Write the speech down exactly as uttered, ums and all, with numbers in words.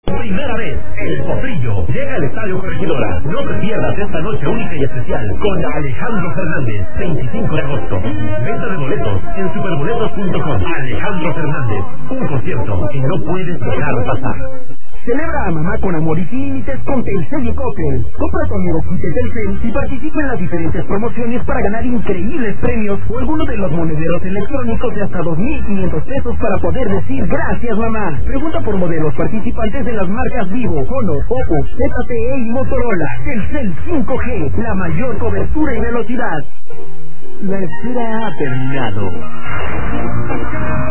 Primera vez, El Potrillo llega al Estadio Corregidora. No te pierdas esta noche única y especial con Alejandro Fernández, veinticinco de agosto. Venta de boletos en superboletos punto com. Alejandro Fernández, un concierto que no puedes dejar pasar. Celebra a mamá con amor y sin límites con Telcel y Coppel. Compra tu amigo kit de Telcel y participa en las diferentes promociones para ganar increíbles premios o alguno de los monederos electrónicos de hasta dos mil quinientos pesos para poder decir gracias mamá. Pregunta por modelos participantes de las marcas Vivo, Honor, Oppo, Z T E y Motorola. Telcel cinco G, la mayor cobertura y velocidad. La espera ha terminado.